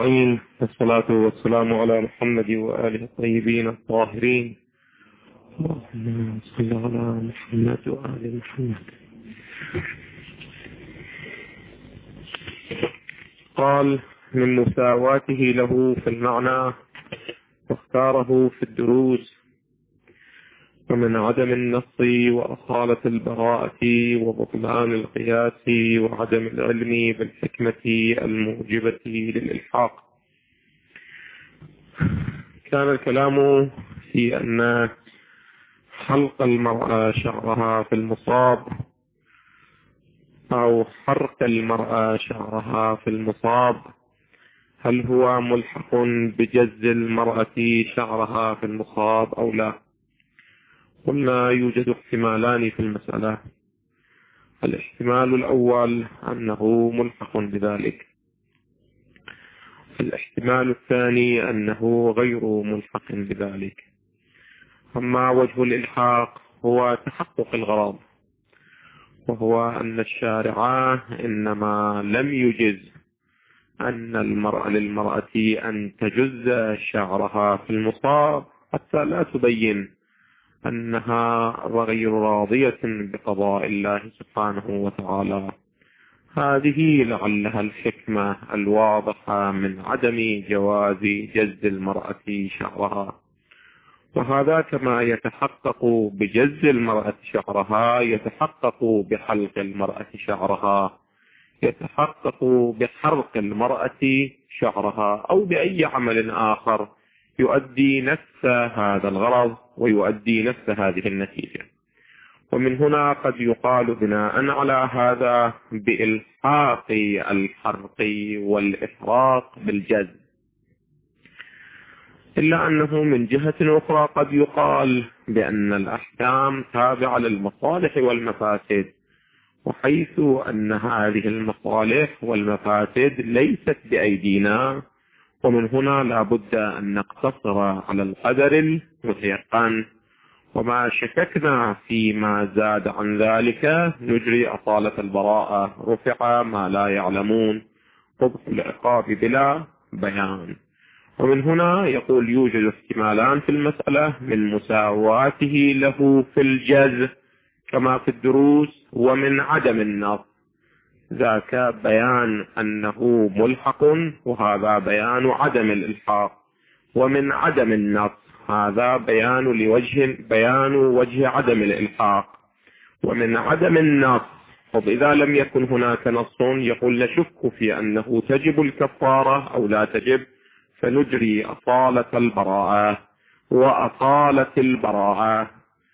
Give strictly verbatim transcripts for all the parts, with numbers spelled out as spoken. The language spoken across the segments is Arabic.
أجمعين، والصلاة والسلام على محمد وآله الطيبين الطاهرين. اللهم صل على محمد وآل محمد. قال: من مساواته له في المعنى واختاره في الدروس، ومن عدم النص وأصالة البراءة وبطلان القياس وعدم العلم بالحكمة الموجبة للإلحاق. كان الكلام في أن حلق المرأة شعرها في المصاب أو حرق المرأة شعرها في المصاب، هل هو ملحق بجز المرأة شعرها في المصاب أو لا؟ قلنا يوجد احتمالان في المسألة. الاحتمال الأول أنه ملحق بذلك، الاحتمال الثاني أنه غير ملحق بذلك. أما وجه الإلحاق هو تحقق الغرض، وهو أن الشارع إنما لم يجز أن المرأة للمرأة أن تجز شعرها في المصاب حتى لا تبين أنها غير راضية بقضاء الله سبحانه وتعالى. هذه لعلها الحكمة الواضحة من عدم جواز جز المرأة شعرها. وهذا كما يتحقق بجز المرأة شعرها يتحقق بحلق المرأة شعرها، يتحقق بحرق المرأة شعرها، أو بأي عمل آخر يؤدي نفس هذا الغرض ويؤدي نفس هذه النتيجة. ومن هنا قد يقال بناء على هذا بإلحاق الحرق والإحراق بالجز، إلا أنه من جهة أخرى قد يقال بأن الأحكام تابعة للمصالح والمفاسد، وحيث أن هذه المصالح والمفاسد ليست بأيدينا، ومن هنا لا بد أن نقتصر على القدر المتيقن، وما شككنا فيما زاد عن ذلك نجري أصالة البراءة، رفع ما لا يعلمون، قبح العقاب بلا بيان. ومن هنا يقول يوجد احتمالان في المسألة: من مساواته له في الجز كما في الدروس، ومن عدم النص، ذاك بيان أنه ملحق وهذا بيان عدم الإلحاق، ومن عدم النص هذا بيان لوجه بيان وجه عدم الإلحاق. ومن عدم النص، طب إذا لم يكن هناك نص يقول نشك في أنه تجب الكفارة أو لا تجب، فنجري أصالة البراءة وأصالة البراءة.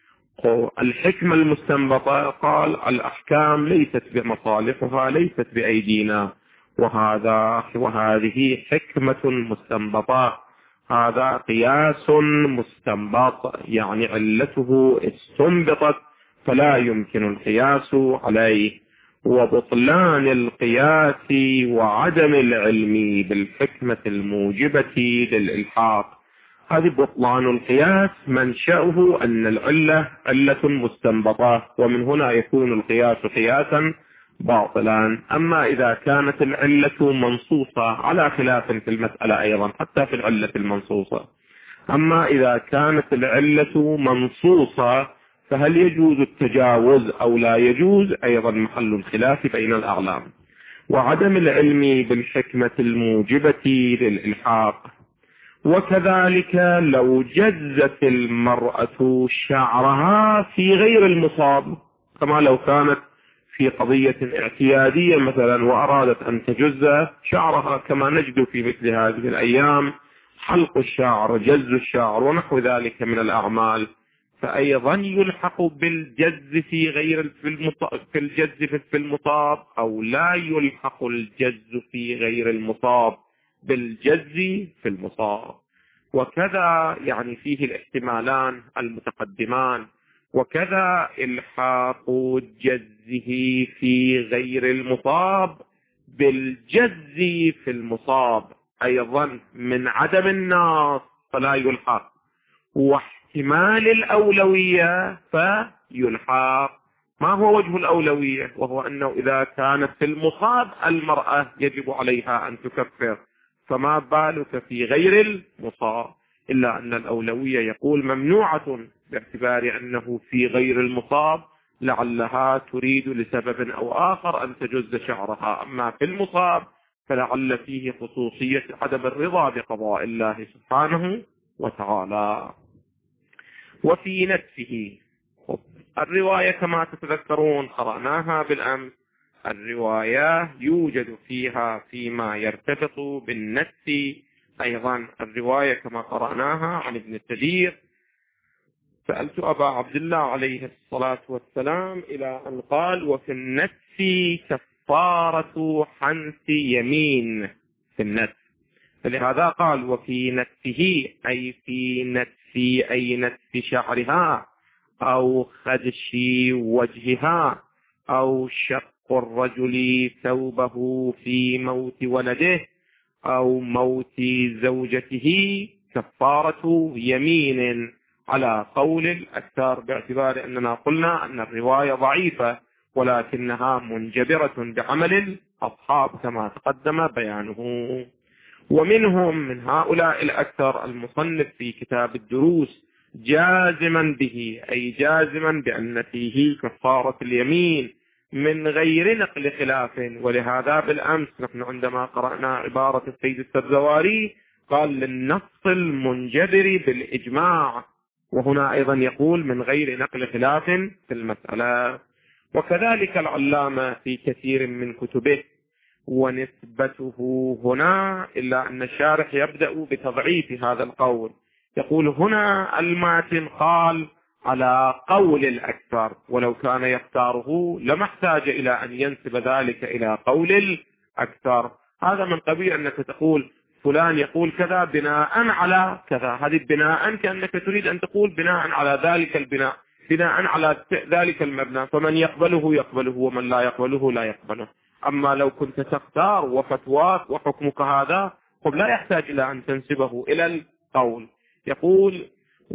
الحكمة المستنبطة قال الأحكام ليست بمصالحها ليست بأيدينا، وهذا وهذه حكمة مستنبطة، هذا قياس مستنبط، يعني علته استنبطت فلا يمكن القياس عليه. وبطلان القياس وعدم العلم بالحكمة الموجبة للإلحاق، هذه بطلان القياس منشأه أن العلة علة مستنبطة، ومن هنا يكون القياس قياسا باطلا. أما إذا كانت العلة منصوصة على خلاف في المسألة أيضا حتى في العلة المنصوصة، أما إذا كانت العلة منصوصة فهل يجوز التجاوز أو لا يجوز أيضا محل الخلاف بين الأعلام. وعدم العلم بالحكمة الموجبة للإلحاق، وكذلك لو جزت المرأة شعرها في غير المصاب، كما لو كانت في قضية اعتيادية مثلا وأرادت أن تجز شعرها كما نجد في مثل هذه الأيام، حلق الشعر، جز الشعر ونحو ذلك من الأعمال، فأيضا يلحق بالجز في غير في الجز في المصاب، أو لا يلحق الجز في غير المصاب بالجز في المصاب. وكذا يعني فيه الاحتمالان المتقدمان، وكذا إلحاق جزه في غير المصاب بالجز في المصاب أيضا من عدم النص فلا يلحق، واحتمال الأولوية فيلحق. ما هو وجه الأولوية؟ وهو أنه إذا كانت في المصاب المرأة يجب عليها أن تكفر، فما بالك في غير المصاب؟ إلا أن الأولوية يقول ممنوعة باعتبار أنه في غير المصاب، لعلها تريد لسبب أو آخر أن تجز شعرها. أما في المصاب فلعل فيه خصوصية عدم الرضا بقضاء الله سبحانه وتعالى. وفي نفسه الرواية كما تتذكرون قرأناها بالأمس، الرواية يوجد فيها فيما يرتبط بالنفس أيضا. الرواية كما قرأناها عن ابن السدير: سألت أبا عبد الله عليه الصلاة والسلام إلى أن قال: وفي النفس كفارة حنث يمين. في النفس، فلهذا قال وفي نفسه، أي في نفس أي نفس شعرها، أو خدش وجهها، أو شق الرجل ثوبه في موت ولده، أو موت زوجته، كفارة يمين على قول الأكثر، باعتبار أننا قلنا أن الرواية ضعيفة ولكنها منجبرة بعمل الأصحاب كما تقدم بيانه. ومنهم من هؤلاء الأكثر المصنف في كتاب الدروس جازما به، أي جازما بأن فيه كفارة اليمين من غير نقل خلاف. ولهذا بالأمس نحن عندما قرأنا عبارة السيد السبزواري قال للنص المنجبر بالإجماع، وهنا أيضا يقول من غير نقل خلاف في المسألة. وكذلك العلامة في كثير من كتبه ونسبته هنا، إلا أن الشارح يبدأ بتضعيف هذا القول، يقول هنا الماتن قال على قول الأكثر، ولو كان يختاره لما احتاج إلى أن ينسب ذلك إلى قول الأكثر. هذا من قبيل أنك تقول فلان يقول كذا بناء على كذا، هذه بناء كأنك تريد أن تقول بناء على ذلك البناء، بناء على ذلك المبنى، فمن يقبله يقبله ومن لا يقبله لا يقبله. أما لو كنت تختار وفتواك وحكمك هذا، قل لا يحتاج إلى أن تنسبه إلى القول. يقول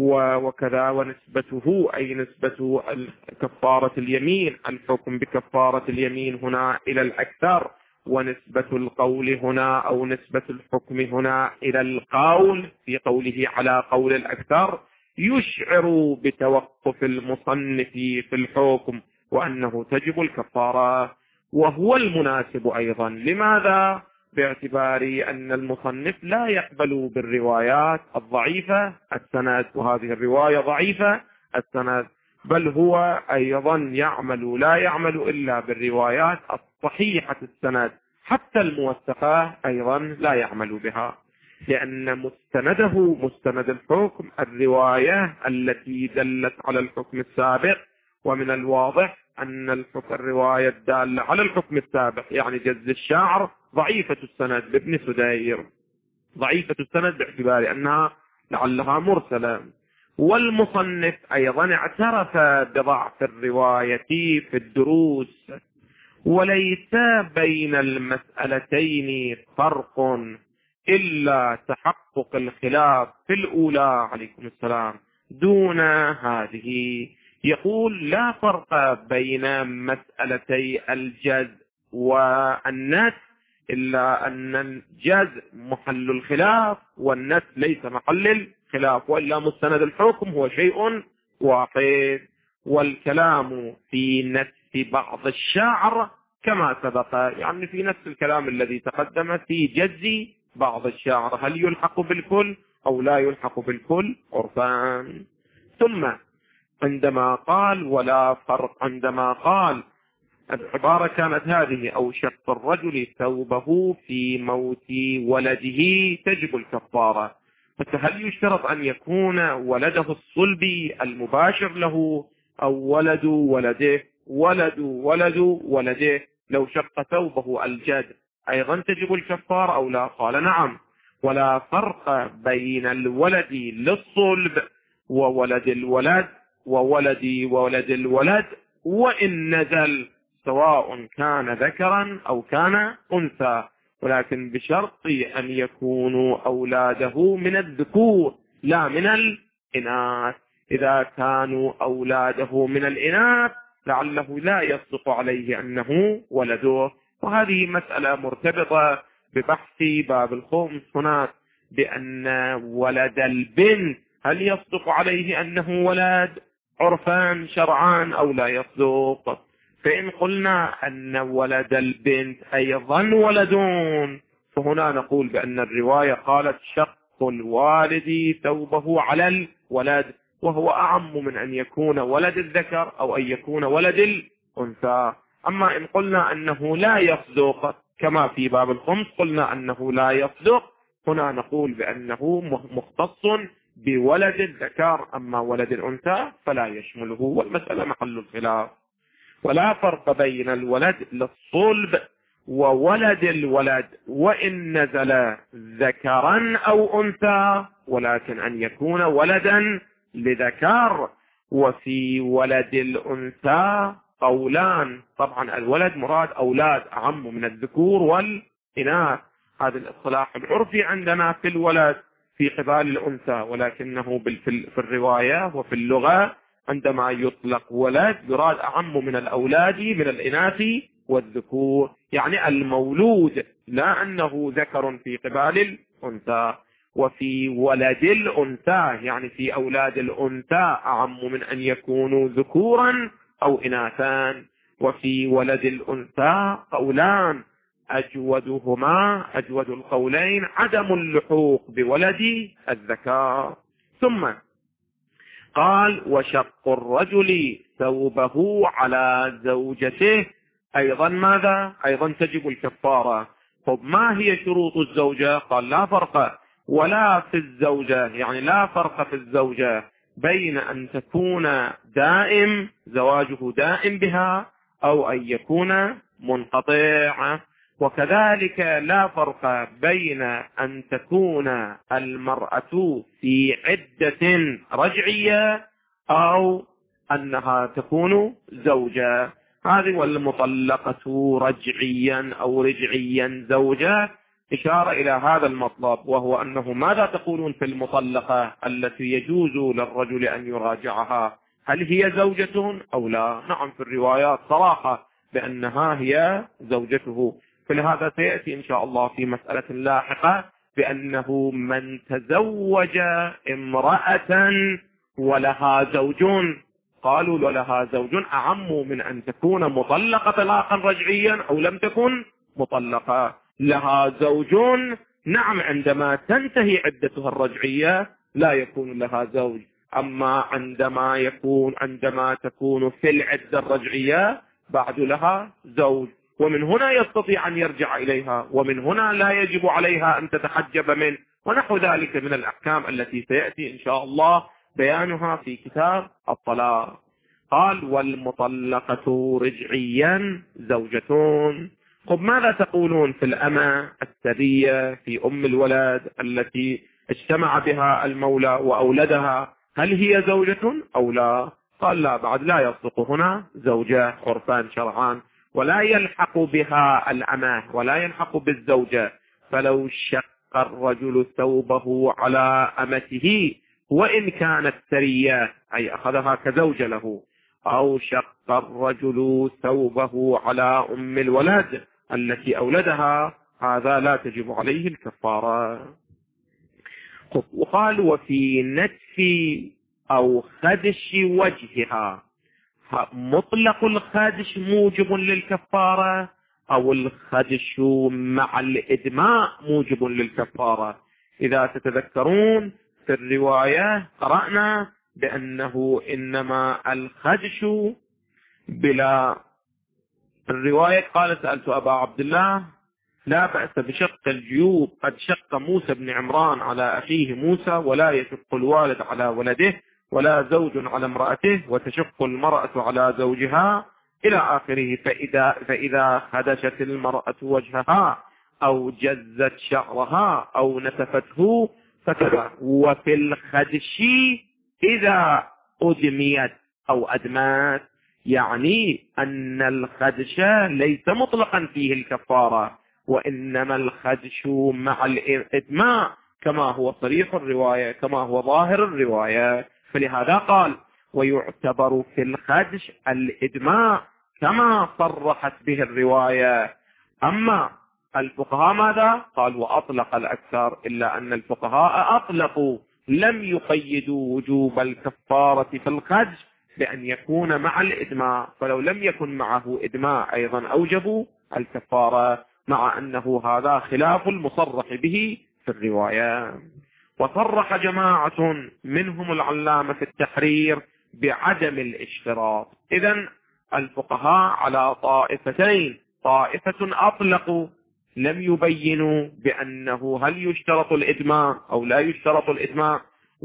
وكذا ونسبته، أي نسبة كفارة اليمين، الحكم بكفارة اليمين هنا إلى الأكثر، ونسبة القول هنا أو نسبة الحكم هنا إلى القول في قوله على قول الأكثر، يشعر بتوقف المصنف في الحكم وأنه تجب الكفارة، وهو المناسب أيضا. لماذا؟ باعتبار أن المصنف لا يقبل بالروايات الضعيفة السند، وهذه الرواية ضعيفة السند، بل هو أيضا يعمل لا يعمل إلا بالروايات الصحيحة السند، حتى الموثقة أيضا لا يعمل بها، لأن مستنده مستند الحكم الرواية التي دلت على الحكم السابق. ومن الواضح أن الحكم الرواية الدالة على الحكم السابق يعني جز الشعر ضعيفة السند بابن سدير، ضعيفة السند باعتبار أنها لعلها مرسلة. والمصنف أيضا اعترف بضعف الرواية في الدروس، وليس بين المسألتين فرق إلا تحقق الخلاف في الأولى عليكم السلام دون هذه. يقول لا فرق بين مسألتي الجز والنس، إلا أن الجز محل الخلاف والنس ليس محل الخلاف، وإلا مستند الحكم هو شيء واحد. والكلام في نفس بعض الشعر كما سبق، يعني في نفس الكلام الذي تقدم في جز بعض الشعر، هل يلحق بالكل أو لا يلحق بالكل عرفان. ثم عندما قال ولا فرق، عندما قال العبارة كانت هذه: أو شق الرجل ثوبه في موت ولده تجب الكفارة، فهل يشترط أن يكون ولده الصلبي المباشر له أو ولد ولده ولد ولد ولده؟ لو شق ثوبه الجد أيضا تجب الكفارة أو لا؟ قال نعم. ولا فرق بين الولد للصلب وولد الولد وولد وولد الولد وإن نزل، سواء كان ذكرا أو كان أنثى، ولكن بشرط أن يكونوا أولاده من الذكور لا من الإناث. إذا كانوا أولاده من الإناث لعله لا يصدق عليه أنه ولده. وهذه مسألة مرتبطة ببحث باب الخمس هناك بأن ولد البنت هل يصدق عليه أنه ولد عرفا شرعا أو لا يصدق؟ فإن قلنا أن ولد البنت أيضا ولدون، فهنا نقول بأن الرواية قالت شق الوالد ثوبه على الولد، وهو أعم من أن يكون ولد الذكر أو أن يكون ولد الأنثى. أما إن قلنا أنه لا يصدق كما في باب الخمس قلنا أنه لا يصدق، هنا نقول بأنه مختص بولد الذكر، أما ولد الأنثى فلا يشمله، والمسألة محل الخلاف. ولا فرق بين الولد للصلب وولد الولد وإن نزل ذكرا أو أنثى، ولكن أن يكون ولدا لذكر. وفي ولد الأنثى قولان، طبعا الولد مراد أولاد أعم من الذكور والإناث، هذا الاصطلاح العرفي عندنا في الولد في قبال الأنثى، ولكنه في الرواية وفي اللغة عندما يطلق ولد يراد أعم من الأولاد من الإناث والذكور، يعني المولود، لا أنه ذكر في قبال الأنثى. وفي ولد الأنثى يعني في أولاد الأنثى أعم من أن يكونوا ذكورا أو إناثان. وفي ولد الأنثى قولان، أجودهما أجود القولين عدم اللحوق بولد الذكر. ثم قال وشق الرجل ثوبه على زوجته، أيضا ماذا؟ أيضا تجب الكفارة. طب ما هي شروط الزوجة؟ قال لا فرق ولا في الزوجة، يعني لا فرق في الزوجة بين أن تكون دائم زواجه دائم بها أو أن يكون منقطع، وكذلك لا فرق بين أن تكون المرأة في عدة رجعية أو أنها تكون زوجة. هذه والمطلقة رجعيا أو رجعيا زوجة، إشارة إلى هذا المطلب، وهو أنه ماذا تقولون في المطلقة التي يجوز للرجل أن يراجعها؟ هل هي زوجة أو لا؟ نعم، في الروايات صراحة بأنها هي زوجته. فلهذا سيأتي إن شاء الله في مسألة لاحقة بأنه من تزوج امرأة ولها زوج، قالوا ولها زوج أعم من أن تكون مطلقة طلاقا رجعيا أو لم تكن مطلقة. لها زوج، نعم، عندما تنتهي عدتها الرجعية لا يكون لها زوج، أما عندما يكون عندما تكون في العدة الرجعية بعد لها زوج، ومن هنا يستطيع أن يرجع إليها، ومن هنا لا يجب عليها أن تتحجب منه، ونحو ذلك من الأحكام التي سيأتي إن شاء الله بيانها في كتاب الطلاق. قال والمطلقة رجعيا زوجتون. طب ماذا تقولون في الأمة السرية في أم الولد التي اجتمع بها المولى وأولدها، هل هي زوجة أو لا؟ قال لا، بعد لا يصدق هنا زوجة عرفان شرعان، ولا يلحق بها الأمة ولا يلحق بالزوجة. فلو شق الرجل ثوبه على أمته وإن كانت سرية أي أخذها كزوجة له، أو شق الرجل ثوبه على أم الولد التي أولدها، هذا لا تجب عليه الكفارة. وقال وفي نتف أو خدش وجهها، مطلق الخدش موجب للكفارة أو الخدش مع الإدماء موجب للكفارة؟ إذا تتذكرون في الرواية قرأنا بأنه إنما الخدش بلا، الرواية قال سألت أبا عبد الله لا بأس بشق الجيوب، قد شق موسى بن عمران على أخيه موسى، ولا يشق الوالد على ولده، ولا زوج على امرأته، وتشق المرأة على زوجها إلى آخره. فإذا, فإذا خدشت المرأة وجهها أو جزت شعرها أو نتفته فكذا. وفي الخدش إذا أدميت أو أدمات، يعني أن الخدش ليس مطلقا فيه الكفارة، وإنما الخدش مع الإدماء كما هو صريح الرواية كما هو ظاهر الرواية. فلهذا قال ويعتبر في الخدش الإدماء كما صرحت به الرواية. أما الفقهاء ماذا؟ قال وأطلق الأكثر، إلا أن الفقهاء أطلقوا لم يقيدوا وجوب الكفارة في الخدش بأن يكون مع الإدماء، فلو لم يكن معه إدماء أيضا أوجبوا الكفارة، مع أنه هذا خلاف المصرح به في الرواية. وصرح جماعة منهم العلامة في التحرير بعدم الاشتراط. إذن الفقهاء على طائفتين، طائفة أطلقوا لم يبينوا بأنه هل يشترط الإدماء أو لا يشترط الإدماء،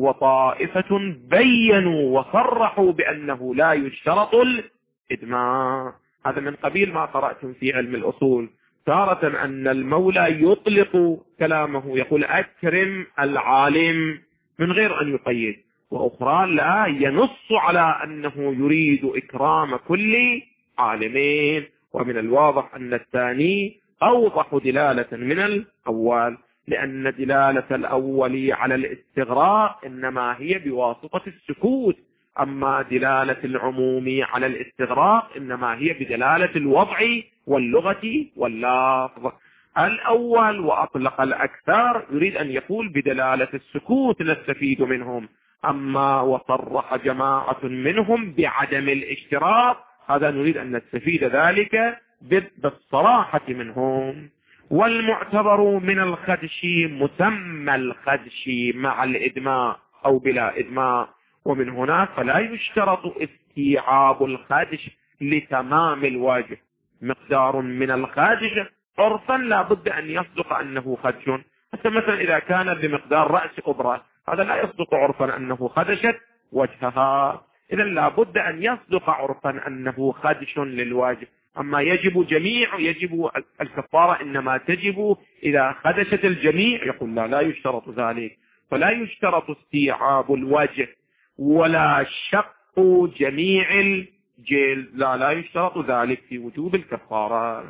وطائفة بينوا وصرحوا بأنه لا يشترط الإدماء. هذا من قبيل ما قرأتم في علم الأصول، تارة أن المولى يطلق كلامه يقول أكرم العالم من غير أن يقيد، وأخرى لا ينص على أنه يريد إكرام كل عالمين. ومن الواضح أن الثاني أوضح دلالة من الأول، لأن دلالة الأول على الاستغراق إنما هي بواسطة السكوت، أما دلالة العموم على الاستغراق إنما هي بدلالة الوضع واللغة واللفظ. الأول وأطلق الأكثر يريد أن يقول بدلالة السكوت نستفيد منهم، أما وصرح جماعة منهم بعدم الاشتراط هذا نريد أن نستفيد ذلك بالصراحة منهم. والمعتبر من الخدش مسمى الخدش مع الإدماء أو بلا إدماء، ومن هنا فلا يشترط استيعاب الخدش لتمام الوجه. مقدار من الخدش عرفا لا بد أن يصدق أنه خدش، حتى مثلا إذا كان بمقدار رأس أبرة هذا لا يصدق عرفا أنه خدشت وجهها، إذا لا بد أن يصدق عرفا أنه خدش للوجه. أما يجب جميع يجب الكفارة إنما تجب إذا خدشت الجميع، يقول لا لا يشترط ذلك، فلا يشترط استيعاب الوجه ولا شق جميع الجلد، لا لا يشترط ذلك في وجوب الكفارة.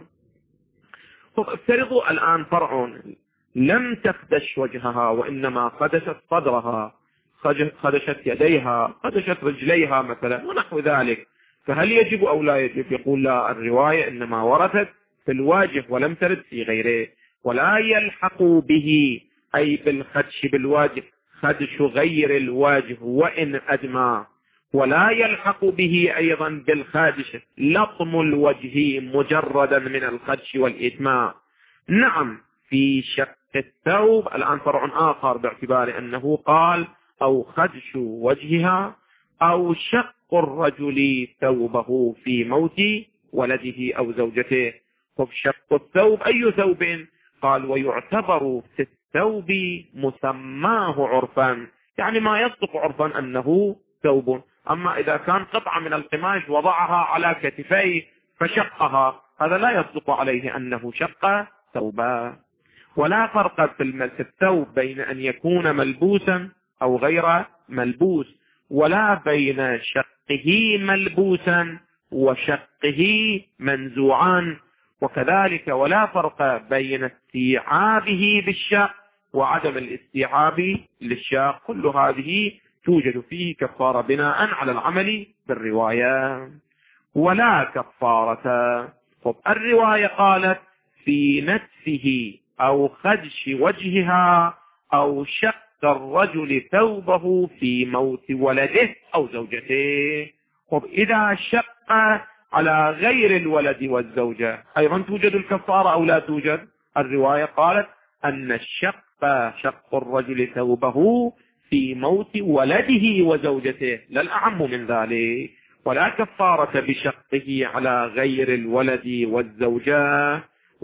طب افترضوا الآن فرع لم تخدش وجهها وإنما خدشت صدرها، خدشت يديها، خدشت رجليها مثلا ونحو ذلك، فهل يجب أو لا يجب؟ يقول لا، الرواية إنما وردت في الواجه ولم ترد في غيره، ولا يلحق به أي بالخدش بالواجه خدش غير الواجه وإن أدمى، ولا يلحق به أيضا بالخادش لطم الوجه مجردا من الخدش والإدماء. نعم في شق الثوب الآن فرع آخر، باعتبار أنه قال أو خدش وجهها أو شق الرجل ثوبه في موت ولده أو زوجته. فشق الثوب أي ثوب؟ قال ويعتبر في الثوب مسماه عرفا، يعني ما يصدق عرفا أنه ثوب. أما إذا كان قطعة من القماش وضعها على كتفيه فشقها هذا لا يصدق عليه أنه شق ثوبا. ولا فرق في الثوب بين أن يكون ملبوسا أو غير ملبوس، ولا بين شقه ملبوسا وشقه منزوعا، وكذلك ولا فرق بين استيعابه بالشق وعدم الاستيعاب للشق. كل هذه توجد فيه كفارة بناء على العمل بالرواية. ولا كفارة. طب الرواية قالت في نتفه أو خدش وجهها أو شق الرجل ثوبه في موت ولده أو زوجته. طب إذا شق على غير الولد والزوجة أيضا توجد الكفارة أو لا توجد؟ الرواية قالت أن الشق شق الرجل ثوبه في موت ولده وزوجته، لا الأعم من ذلك. ولا كفارة بشقه على غير الولد والزوجة.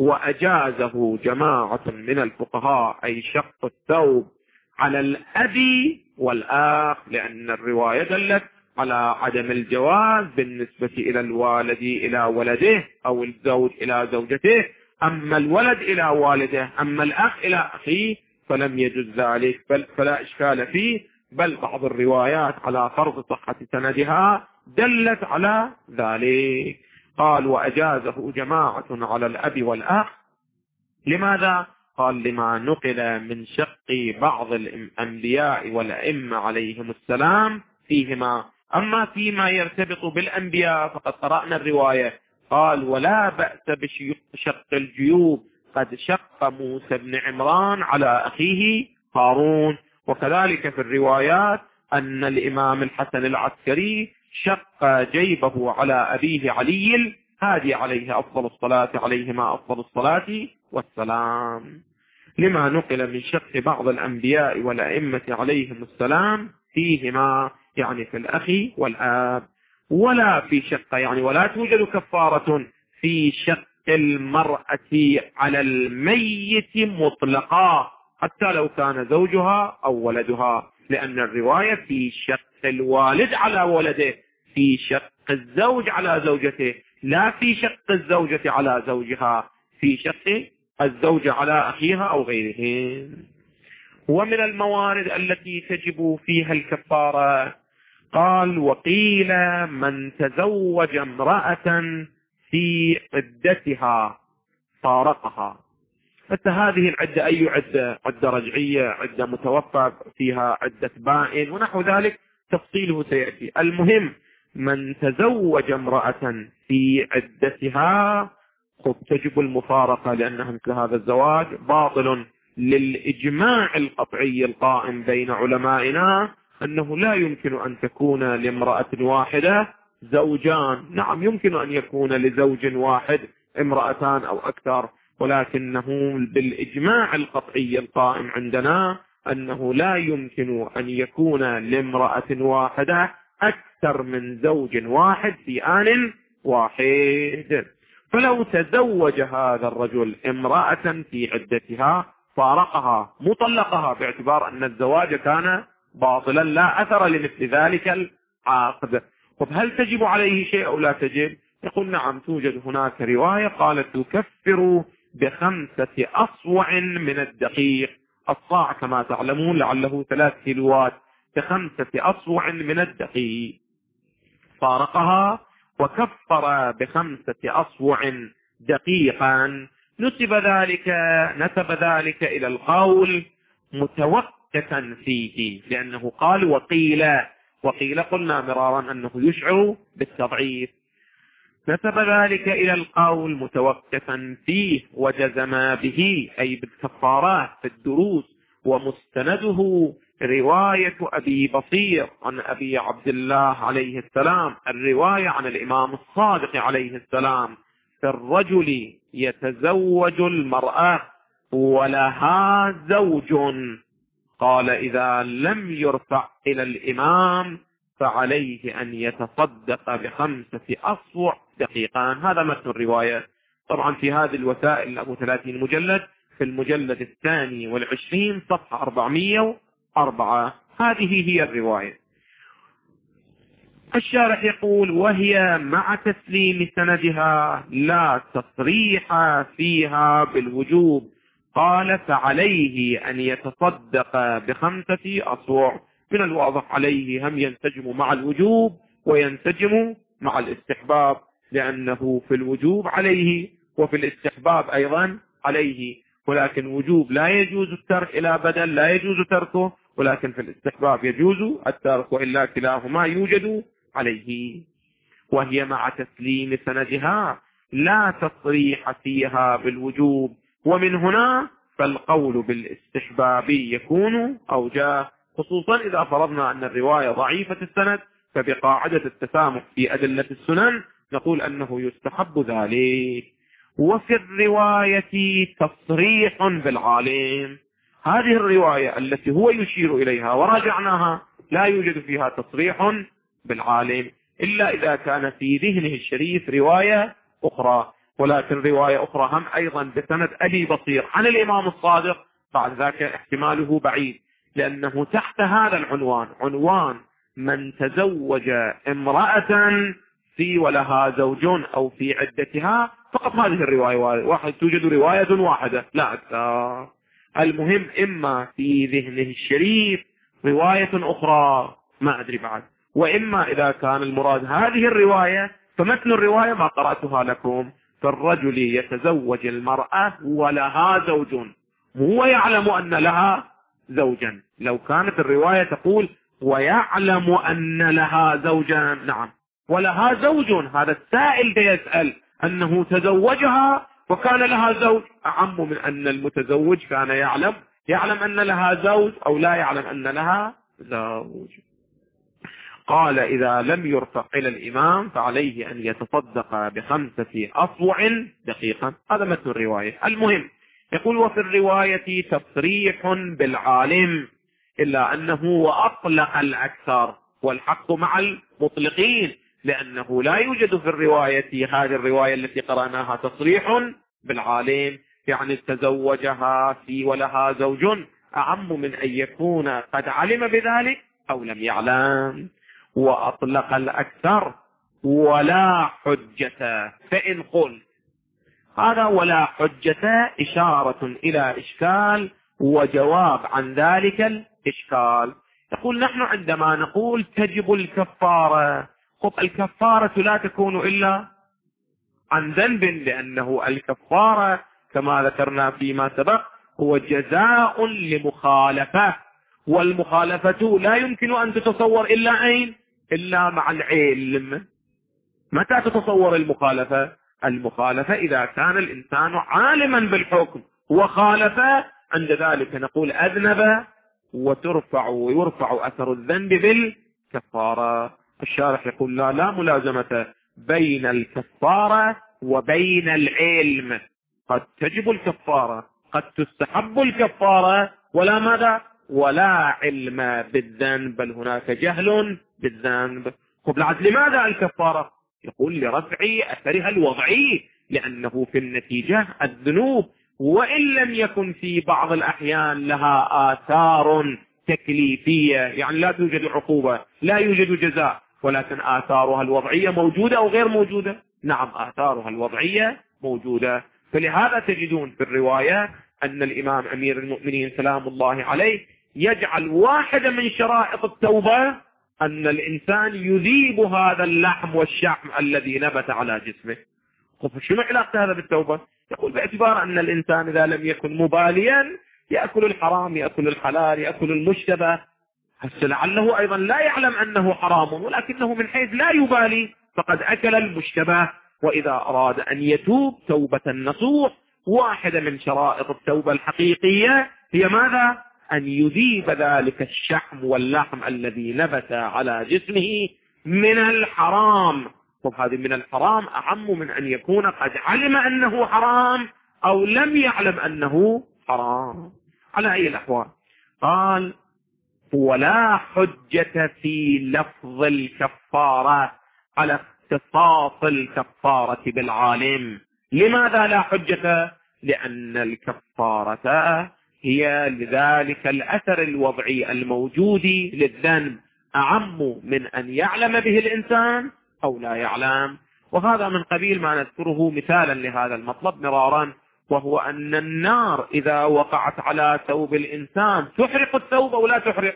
وأجازه جماعة من الفقهاء أي شق الثوب على الأب والأخ، لأن الرواية دلت على عدم الجواز بالنسبة إلى الوالد إلى ولده أو الزوج إلى زوجته، أما الولد إلى والده، أما الأخ إلى أخيه فلم يجوز ذلك، بل فلا إشكال فيه، بل بعض الروايات على فرض صحة سندها دلت على ذلك. قال وأجازه جماعة على الأب والأخ. لماذا؟ قال لما نقل من شق بعض الأنبياء والأئمة عليهم السلام فيهما. أما فيما يرتبط بالأنبياء فقد قرأنا الرواية قال ولا بأس بشق الجيوب قد شق موسى بن عمران على أخيه هارون. وكذلك في الروايات أن الإمام الحسن العسكري شق جيبه على أبيه علي الهادي عليه أفضل الصلاة عليهما أفضل الصلاة والسلام، لما نقل من شق بعض الأنبياء والأئمة عليهم السلام فيهما، يعني في الأخ والآب. ولا في شق يعني ولا توجد كفارة في شق المرأة على الميت مطلقا حتى لو كان زوجها أو ولدها، لأن الرواية في شق الوالد على ولده، في شق الزوج على زوجته، لا في شق الزوجة على زوجها، في شق الزوجة على أخيها أو غيرهم. ومن الموارد التي تجب فيها الكفارة قال: وقيل من تزوج امرأة في عدتها فارقها. فهذه العدة أي عدة؟ عدة رجعية، عدة متوفى فيها، عدة بائن ونحو ذلك، تفصيله سيأتي. المهم من تزوج امرأة في عدتها خب تجب المفارقة، لأنها مثل هذا الزواج باطل للإجماع القطعي القائم بين علمائنا أنه لا يمكن أن تكون لامرأة واحدة زوجان. نعم يمكن أن يكون لزوج واحد امرأتان أو أكثر، ولكنه بالإجماع القطعي القائم عندنا أنه لا يمكن أن يكون لامرأة واحدة أكثر من زوج واحد في آن واحد. فلو تزوج هذا الرجل امرأة في عدتها فارقها مطلقها باعتبار أن الزواج كان باطلا لا أثر لمثل ذلك العقد. طب هل تجب عليه شيء أو لا تجب؟ يقول نعم توجد هناك رواية قالت تكفر بخمسة أصوع من الدقيق. الصاع كما تعلمون لعله ثلاث كيلوات، بخمسة أصوع من الدقيق. فارقها وكفر بخمسة أصوع دقيقا. نسب ذلك نسب ذلك إلى القول متوقفا فيه، لأنه قال وقيل، وقيل قلنا مرارا أنه يشعر بالتضعيف. نسب ذلك إلى القول متوقفا فيه وجزم به أي بالكفارات في الدروس، ومستنده رواية أبي بصير عن أبي عبد الله عليه السلام، الرواية عن الإمام الصادق عليه السلام في الرجل يتزوج المرأة ولها زوج، قال إذا لم يرفع إلى الإمام فعليه أن يتصدق بخمسة أصوع دقيقان. هذا متن الرواية. طبعا في هذه الوسائل أبو ثلاثين مجلد، في المجلد الثاني والعشرين صفحة أربعمائة وأربعة. هذه هي الرواية. الشارح يقول وهي مع تسليم سندها لا تصريح فيها بالوجوب. قال فعليه أن يتصدق بخمسة أصوع. من الواضح عليه هم ينسجم مع الوجوب وينسجم مع الاستحباب، لأنه في الوجوب عليه وفي الاستحباب أيضا عليه، ولكن وجوب لا يجوز الترك إلى بدل لا يجوز تركه، ولكن في الاستحباب يجوز الترك، وإلا كلاهما يوجد عليه. وهي مع تسليم سندها لا تصريح فيها بالوجوب، ومن هنا فالقول بالاستحباب يكون أوجه، خصوصا إذا فرضنا أن الرواية ضعيفة السند، فبقاعدة التسامح في أدلة السنن نقول أنه يستحب ذلك. وفي الرواية تصريح بالعالم. هذه الرواية التي هو يشير إليها وراجعناها لا يوجد فيها تصريح بالعالم، إلا إذا كان في ذهنه الشريف رواية أخرى، ولكن رواية أخرى هم أيضا بسند أبي بصير عن الإمام الصادق، بعد ذاك احتماله بعيد، لأنه تحت هذا العنوان، عنوان من تزوج امرأة في ولها زوج أو في عدتها، فقط هذه الرواية واحد، توجد رواية واحدة لا أكثر. المهم إما في ذهنه الشريف رواية أخرى ما أدري بعد، وإما إذا كان المراد هذه الرواية فمثل الرواية ما قرأتها لكم، فالرجل يتزوج المرأة ولها زوج، هو يعلم أن لها زوجا. لو كانت الرواية تقول ويعلم أن لها زوجا، نعم ولها زوج، هذا السائل يسأل أنه تزوجها وكان لها زوج، أعم من أن المتزوج كان يعلم يعلم أن لها زوج أو لا يعلم أن لها زوج. قال إذا لم يرفق إلى الإمام فعليه أن يتصدق بخمسة أصوع دقيقا. هذا متن الرواية. المهم يقول وفي الرواية تصريح بالعالم، إلا أنه وأطلق الأكثر، والحق مع المطلقين، لأنه لا يوجد في الرواية هذه الرواية التي قرأناها تصريح بالعالم، يعني تزوجها في ولها زوج، أعم من أن يكون قد علم بذلك أو لم يعلم. وأطلق الأكثر ولا حجة. فإن قل هذا ولا حجة إشارة إلى إشكال وجواب عن ذلك الإشكال. يقول نحن عندما نقول تجب الكفارة، خب الكفارة لا تكون إلا عن ذنب، لأنه الكفارة كما ذكرنا فيما سبق هو جزاء لمخالفة، والمخالفة لا يمكن أن تتصور إلا أين؟ إلا مع العلم. متى تتصور المخالفة؟ المخالفة إذا كان الإنسان عالما بالحكم وخالف، عند ذلك نقول أذنب وترفع ويرفع أثر الذنب بالكفارة. الشارح يقول لا لا ملازمة بين الكفارة وبين العلم. قد تجب الكفارة، قد تستحب الكفارة، ولا ماذا؟ ولا علم بالذنب، بل هناك جهل بالذنب. قبل لماذا الكفارة؟ يقول لرفع أثرها الوضعي، لأنه في النتيجة الذنوب وإن لم يكن في بعض الأحيان لها آثار تكليفية، يعني لا توجد عقوبة لا يوجد جزاء، ولكن آثارها الوضعية موجودة أو غير موجودة؟ نعم آثارها الوضعية موجودة. فلهذا تجدون في الرواية أن الإمام أمير المؤمنين سلام الله عليه يجعل واحدة من شرائط التوبة أن الإنسان يذيب هذا اللحم والشحم الذي نبت على جسمه. شنو علاقة هذا بالتوبة؟ يقول باعتبار أن الإنسان إذا لم يكن مباليا يأكل الحرام يأكل الحلال يأكل المشتبه، هسه لعله أيضا لا يعلم أنه حرام، ولكنه من حيث لا يبالي فقد أكل المشتبه. وإذا أراد أن يتوب توبة نصوح، واحدة من شرائط التوبة الحقيقية هي ماذا؟ أن يذيب ذلك الشحم واللحم الذي نبت على جسمه من الحرام. طب هذه من الحرام أعم من أن يكون قد علم أنه حرام أو لم يعلم أنه حرام. على أي الأحوال قال ولا حجة في لفظ الكفارة على اختصاص الكفارة بالعالم. لماذا لا حجة؟ لأن الكفارة هي لذلك الأثر الوضعي الموجود للذنب أعم من أن يعلم به الإنسان أو لا يعلم. وهذا من قبيل ما نذكره مثالا لهذا المطلب مرارا، وهو أن النار إذا وقعت على ثوب الإنسان تحرق الثوب أو لا تحرق؟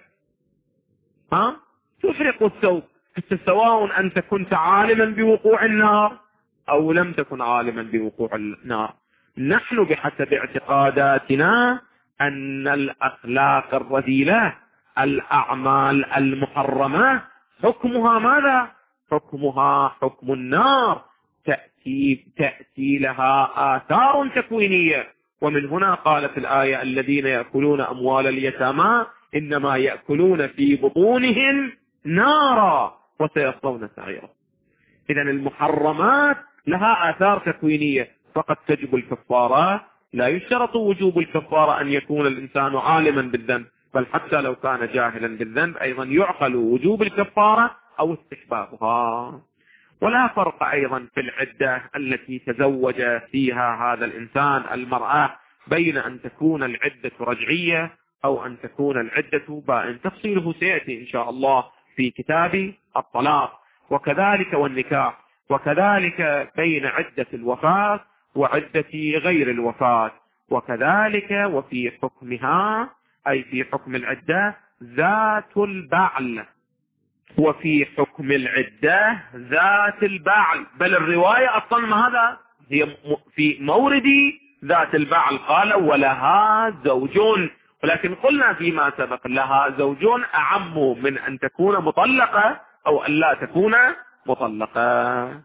ها؟ تحرق الثوب. سواء أنت كنت عالما بوقوع النار أو لم تكن عالما بوقوع النار. نحن بحسب اعتقاداتنا أن الأخلاق الرذيلة الأعمال المحرمة حكمها ماذا؟ حكمها حكم النار، تأتي, تأتي لها آثار تكوينية. ومن هنا قالت الآية الذين يأكلون أموال اليتامى إنما يأكلون في بطونهم نارا وسيصلون سعيرا. إذن المحرمات لها آثار تكوينية، فقد تجب الكفارة. لا يشترط وجوب الكفارة أن يكون الإنسان عالما بالذنب، بل حتى لو كان جاهلا بالذنب أيضا يعقل وجوب الكفارة أو استحبابها. ولا فرق أيضا في العدة التي تزوج فيها هذا الإنسان المرأة بين أن تكون العدة رجعية أو أن تكون العدة بائن. تفصيله سيأتي إن شاء الله في كتاب الطلاق، وكذلك والنكاح، وكذلك بين عدة الوفاة وعدة غير الوفاة، وكذلك وفي حكمها أي في حكم العدة ذات البعل، وفي حكم العدة ذات البعل. بل الرواية أصلا هذا هي في مورد ذات البعل، قال ولها زوجون، ولكن قلنا فيما سبق لها زوجون أعم من أن تكون مطلقة أو أن لا تكون مطلقة.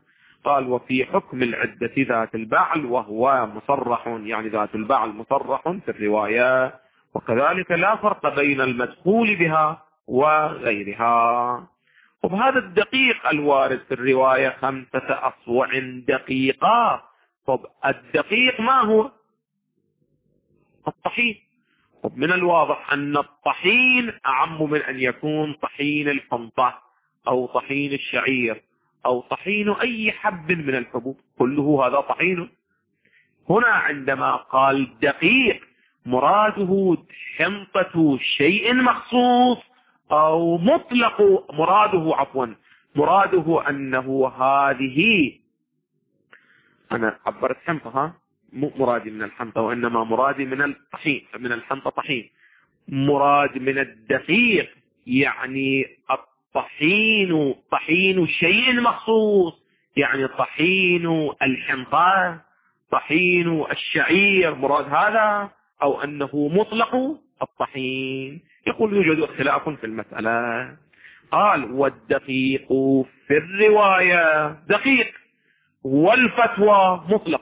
قال وفي حكم العدة ذات البعل وهو مصرح، يعني ذات البعل مصرح في الرواية، وكذلك لا فرق بين المدخول بها وغيرها. وبهذا الدقيق الوارد في الرواية خمسة أصوع دقيقة. طب الدقيق ما هو؟ الطحين. طب من الواضح أن الطحين أعم من أن يكون طحين الحنطة أو طحين الشعير أو طحين أي حب من الحبوب، كله هذا طحين. هنا عندما قال دقيق مراده حنطة شيء مخصوص أو مطلق، مراده عفوا مراده أنه هذه، أنا عبرت حنطة، ها مو مرادي من الحنطة، وإنما مرادي من الطحين، من الحنطة طحين. مراد من الدقيق يعني الطحين، طحين شيء مخصوص، يعني طحين الحنطة، طحين الشعير، مراد هذا، أو أنه مطلق الطحين. يقول يوجد اختلاف في المسألة. قال والدقيق في الرواية دقيق والفتوى مطلق.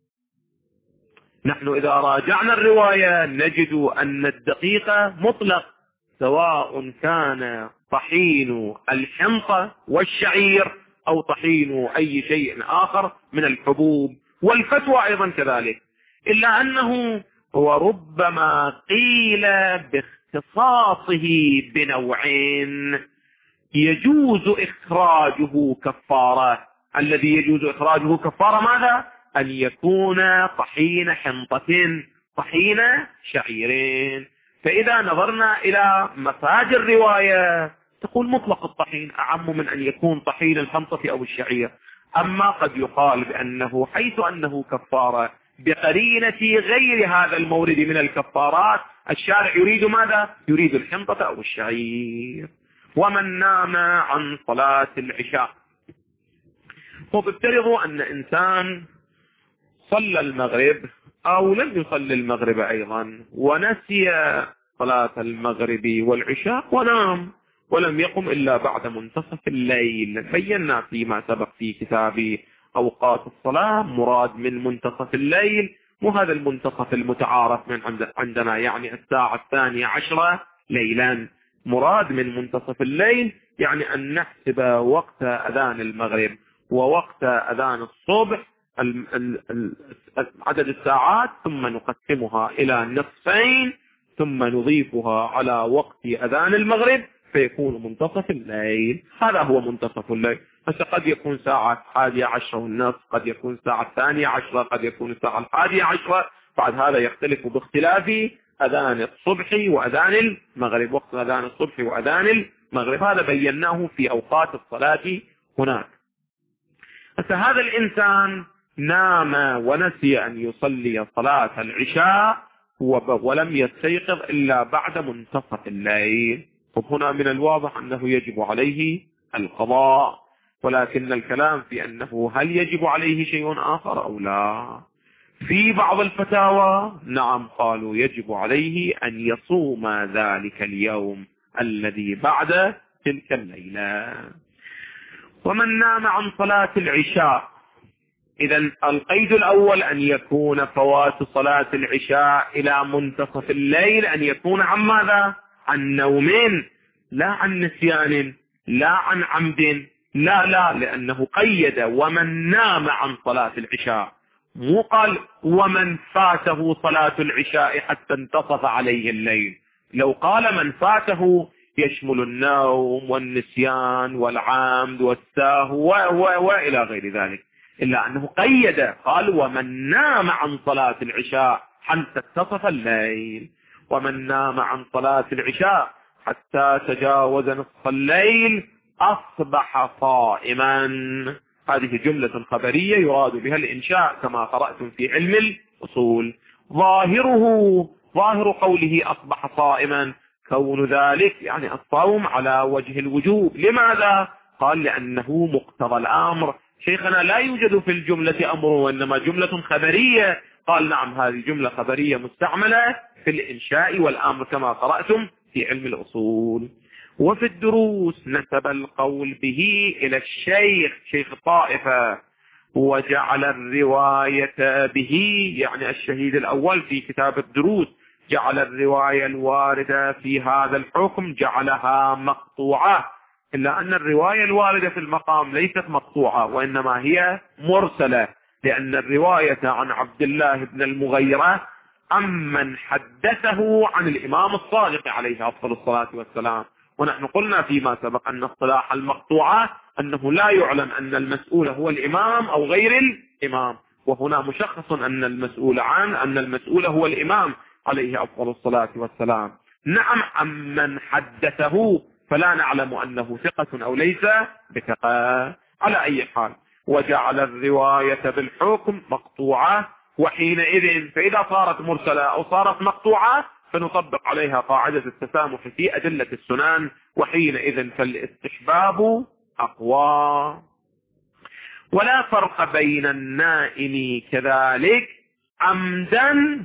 نحن إذا راجعنا الرواية نجد أن الدقيق مطلق سواء كان طحين الحنطة والشعير أو طحين أي شيء آخر من الحبوب، والفتوى أيضا كذلك، إلا أنه وربما قيل باختصاصه بنوعين يجوز إخراجه كفارة. الذي يجوز إخراجه كفارة ماذا؟ أن يكون طحين حنطة طحين شعيرين. فإذا نظرنا إلى مفاد الرواية تقول مطلق الطحين أعم من أن يكون طحين الحنطة أو الشعير. أما قد يقال بأنه حيث أنه كفارة بقرينة غير هذا المورد من الكفارات، الشارع يريد ماذا؟ يريد الحنطة أو الشعير. ومن نام عن صلاة العشاء، فافترضوا أن إنسان صلى المغرب أو لم يصلي المغرب أيضا ونسي صلاة المغرب والعشاء ونام ولم يقم إلا بعد منتصف الليل. بينا فيما سبق في كتاب أوقات الصلاة مراد من منتصف الليل وهذا المنتصف المتعارف من عندنا يعني الساعة الثانية عشرة ليلا. مراد من منتصف الليل يعني أن نحسب وقت أذان المغرب ووقت أذان الصبح عدد الساعات ثم نقسمها إلى نصفين ثم نضيفها على وقت أذان المغرب فيكون منتصف الليل. هذا هو منتصف الليل. بس قد يكون ساعة حادية عشرة والنصف، قد يكون ساعة ثانية عشرة، قد يكون الساعة الحادية عشرة. بعد هذا يختلف باختلاف أذان الصبح وأذان المغرب، وقت أذان الصبح وأذان المغرب. هذا بيناه في أوقات الصلاة هناك. بس هذا الإنسان نام ونسي أن يصلي صلاة العشاء ولم يستيقظ إلا بعد منتصف الليل. هنا من الواضح أنه يجب عليه القضاء، ولكن الكلام في أنه هل يجب عليه شيء آخر أو لا. في بعض الفتاوى نعم قالوا يجب عليه أن يصوم ذلك اليوم الذي بعد تلك الليلة. ومن نام عن صلاة العشاء، إذا القيد الأول أن يكون فوات صلاة العشاء إلى منتصف الليل، أن يكون عن ماذا؟ عن نوم، لا عن نسيان، لا عن عمد، لا لا لأنه قيد ومن نام عن صلاة العشاء، مو قال ومن فاته صلاة العشاء حتى انتصف عليه الليل. لو قال من فاته يشمل النوم والنسيان والعمد والسهو وإلى غير ذلك، إلا أنه قيد قال ومن نام عن صلاة العشاء حتى انتصف الليل. ومن نام عن صلاة العشاء حتى تجاوز نصف الليل أصبح صائما. هذه جملة خبرية يراد بها الإنشاء كما قرأتم في علم الأصول. ظاهره ظاهر قوله أصبح صائما كون ذلك يعني الصوم على وجه الوجوب. لماذا؟ قال لأنه مقتضى الأمر. شيخنا لا يوجد في الجملة أمر وإنما جملة خبرية. قال نعم هذه جملة خبرية مستعملة في الإنشاء والأمر كما قرأتم في علم الأصول. وفي الدروس نسب القول به إلى الشيخ شيخ الطائفة وجعل الرواية به، يعني الشهيد الأول في كتاب الدروس، جعل الرواية الواردة في هذا الحكم جعلها مقطوعة، إلا أن الرواية الواردة في المقام ليست مقطوعة وإنما هي مرسلة، لأن الرواية عن عبد الله بن المغيرة عمن حدثه عن الإمام الصادق عليه أفضل الصلاة والسلام. ونحن قلنا فيما سبق أن اصطلاح المقطوعة أنه لا يعلم أن المسؤول هو الإمام أو غير الإمام، وهنا مشخص أن المسؤول عن أن المسؤول هو الإمام عليه أفضل الصلاة والسلام. نعم عمن حدثه، فلا نعلم أنه ثقة أو ليس بثقة. على أي حال وجعل الرواية بالحكم مقطوعة، وحينئذ فإذا صارت مرسلة أو صارت مقطوعة فنطبق عليها قاعدة التسامح في أدلة السنن، وحينئذ فالاستحباب أقوى. ولا فرق بين النائم كذلك عمدا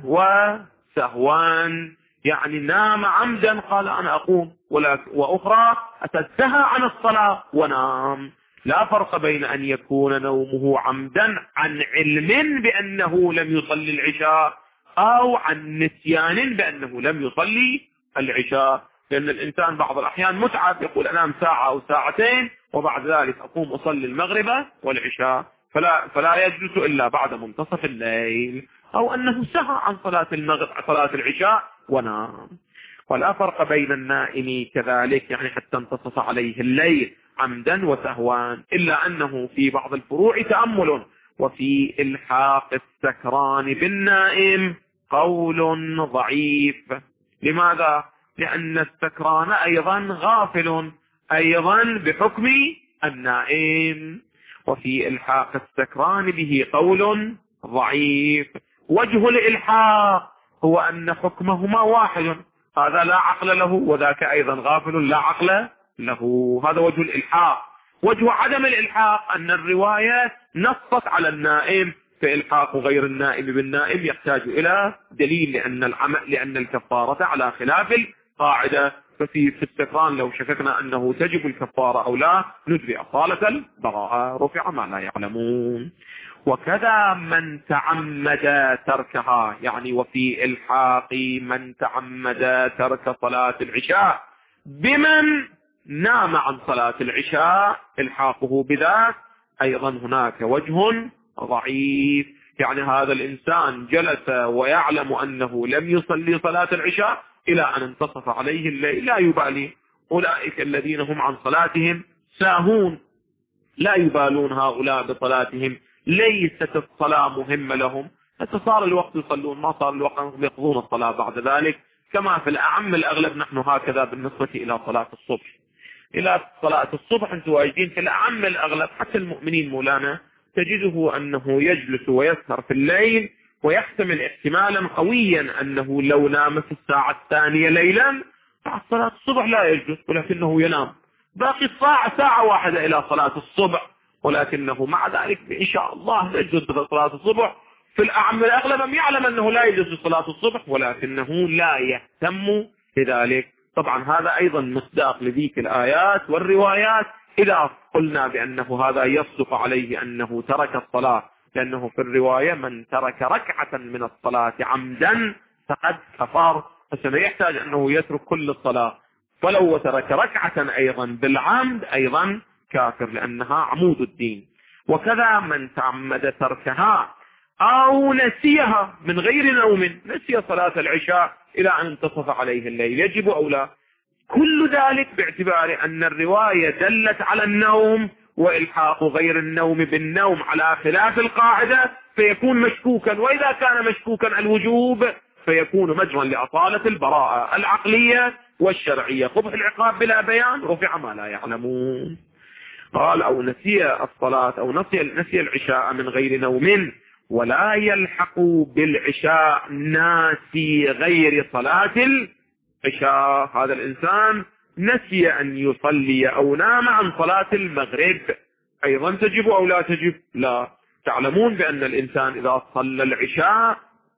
وسهوان، يعني نام عمدا قال أنا أقوم، وأخرى أتسهى عن الصلاة ونام. لا فرق بين أن يكون نومه عمدا عن علم بأنه لم يصلي العشاء أو عن نسيان بأنه لم يصلي العشاء، لأن الإنسان بعض الأحيان متعب يقول أنام ساعة أو ساعتين وبعد ذلك أقوم أصلي المغرب والعشاء، فلا, فلا يجلس إلا بعد منتصف الليل، أو أنه سهى عن صلاة المغرب صلاة العشاء ونام. ولا فرق بين النائم كذلك، يعني حتى انتصف عليه الليل عمدا وسهوان، إلا أنه في بعض الفروع تأمل. وفي إلحاق السكران بالنائم قول ضعيف. لماذا؟ لأن السكران أيضا غافل أيضا بحكم النائم، وفي إلحاق السكران به قول ضعيف. وجه الإلحاق هو أن حكمهما واحد، هذا لا عقل له وذاك أيضا غافل لا عقل له، هذا وجه الإلحاق. وجه عدم الإلحاق أن الرواية نصت على النائم، فإلحاق غير النائم بالنائم يحتاج إلى دليل، لأن العمل لأن الكفارة على خلاف القاعدة. ففي في السكران لو شككنا أنه تجب الكفارة أو لا ندري أصالة البراءة، رفع ما لا يعلمون. وكذا من تعمد تركها، يعني وفي إلحاق من تعمد ترك صلاة العشاء بمن نام عن صلاة العشاء إلحاقه بذاك أيضا هناك وجه ضعيف. يعني هذا الإنسان جلس ويعلم أنه لم يصلي صلاة العشاء إلى أن انتصف عليه الليل، لا يبالي. أولئك الذين هم عن صلاتهم ساهون، لا يبالون هؤلاء بصلاتهم، ليست الصلاة مهمة لهم، حتى صار الوقت يصلون، ما صار الوقت يقضون الصلاة بعد ذلك. كما في الأعم الأغلب نحن هكذا بالنسبة إلى صلاة الصبح، إلى صلاة الصبح أنتم واجدين في الأعم الأغلب حتى المؤمنين مولانا تجده أنه يجلس ويسهر في الليل، ويحتمل احتمالا قويا أنه لو نام في الساعة الثانية ليلا بعد صلاة الصبح لا يجلس، ولكنه ينام باقي الساعة ساعة واحدة إلى صلاة الصبح، ولكنه مع ذلك إن شاء الله يجلس في صلاة الصبح. في الأعم الأغلب يعلم أنه لا يجلس في صلاة الصبح ولكنه لا يهتم بذلك. طبعا هذا أيضا مصداق لذيك الآيات والروايات إذا قلنا بأنه هذا يصدق عليه أنه ترك الصلاة، لأنه في الرواية من ترك ركعة من الصلاة عمدا فقد كفر، فسنة يحتاج أنه يترك كل الصلاة، فلو ترك ركعة أيضا بالعمد أيضا كافر لأنها عمود الدين. وكذا من تعمد تركها أو نسيها من غير نوم، نسي صلاة العشاء إلى أن انتصف عليه الليل، يجب أو لا؟ كل ذلك باعتبار أن الرواية دلت على النوم، وإلحاق غير النوم بالنوم على خلاف القاعدة فيكون مشكوكا، وإذا كان مشكوكا الوجوب فيكون مجرا لأصالة البراءة العقلية والشرعية. قبح العقاب بلا بيان، رفع ما لا يعلمون. قال أو نسي الصلاة أو نسي, نسي العشاء من غير نوم، ولا يلحق بالعشاء ناسي غير صلاة العشاء. هذا الإنسان نسي أن يصلي أو نام عن صلاة المغرب، أيضا تجب أو لا تجب؟ لا. تعلمون بأن الإنسان إذا صلى العشاء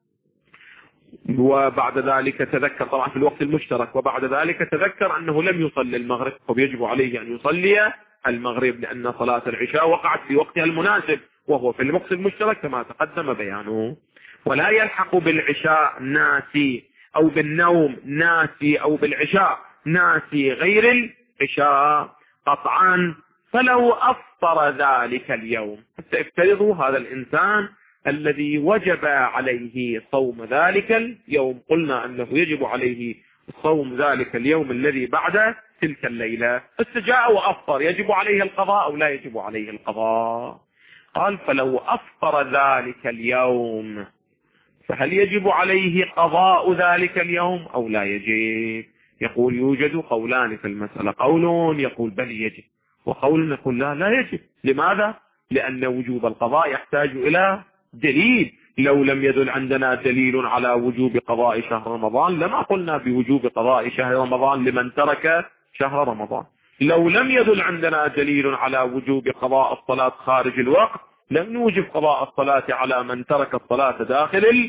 وبعد ذلك تذكر، طبعا في الوقت المشترك، وبعد ذلك تذكر أنه لم يصلي المغرب، فيجب عليه أن يصلي المغرب، لأن صلاة العشاء وقعت في وقتها المناسب، وهو في الوقت المشترك كما تقدم بيانه. ولا يلحق بالعشاء ناسي أو بالنوم ناسي أو بالعشاء ناسي غير العشاء قطعا فلو أفطر ذلك اليوم. حتى افترضوا هذا الإنسان الذي وجب عليه صوم ذلك اليوم، قلنا أنه يجب عليه صوم ذلك اليوم الذي بعد تلك الليلة، فاستجاء وأفطر، يجب عليه القضاء أو لا يجب عليه القضاء؟ قال فلو أفطر ذلك اليوم فهل يجب عليه قضاء ذلك اليوم أو لا يجب؟ يقول يوجد قولان في المسألة، قول يقول بل يجب، وقول يقول لا لا يجب. لماذا؟ لأن وجوب القضاء يحتاج إلى دليل. لو لم يدل عندنا دليل على وجوب قضاء شهر رمضان لما قلنا بوجوب قضاء شهر رمضان لمن ترك شهر رمضان. لو لم يدل عندنا دليل على وجوب قضاء الصلاة خارج الوقت لم نوجب قضاء الصلاة على من ترك الصلاة داخل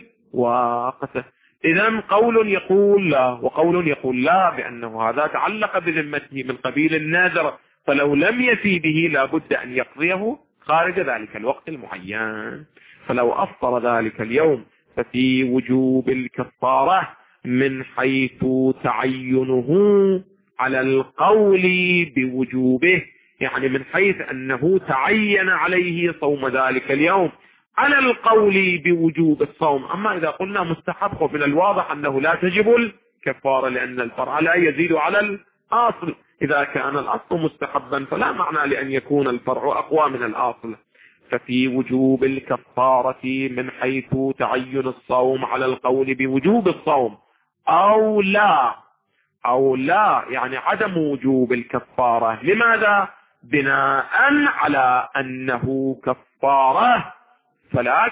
الوقت. إذن قول يقول لا وقول يقول لا، بأنه هذا تعلق بذمته من قبيل النذر، فلو لم يفي به لابد أن يقضيه خارج ذلك الوقت المعين. فلو أفطر ذلك اليوم ففي وجوب الكفارة من حيث تعينه على القول بوجوبه، يعني من حيث أنه تعين عليه صوم ذلك اليوم على القول بوجوب الصوم. أما إذا قلنا مستحب فمن الواضح أنه لا تجب الكفارة، لأن الفرع لا يزيد على الأصل. إذا كان الأصل مستحبا فلا معنى لأن يكون الفرع أقوى من الأصل. ففي وجوب الكفارة من حيث تعين الصوم على القول بوجوب الصوم أو لا أو لا يعني عدم وجوب الكفارة. لماذا؟ بناء على أنه كفارة فلا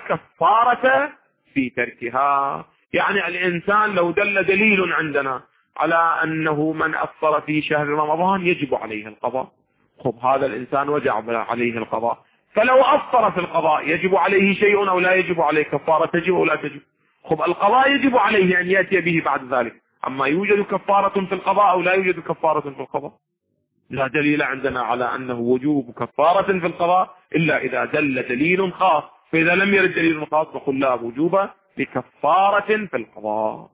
كفارة في تركها. يعني الإنسان لو دل دليل عندنا على أنه من أفطر في شهر رمضان يجب عليه القضاء، خب هذا الإنسان وجب عليه القضاء، فلو أفطر في القضاء يجب عليه شيء أو لا يجب عليه كفارة؟ تجب أو لا تجب؟ خب القضاء يجب عليه أن يأتي به بعد ذلك، أما يوجد كفارة في القضاء أو لا يوجد كفارة في القضاء؟ لا دليل عندنا على أنه وجوب كفارة في القضاء إلا إذا دل دليل خاص، فإذا لم يرد دليل خاص نقول لا وجوب لكفارة في القضاء.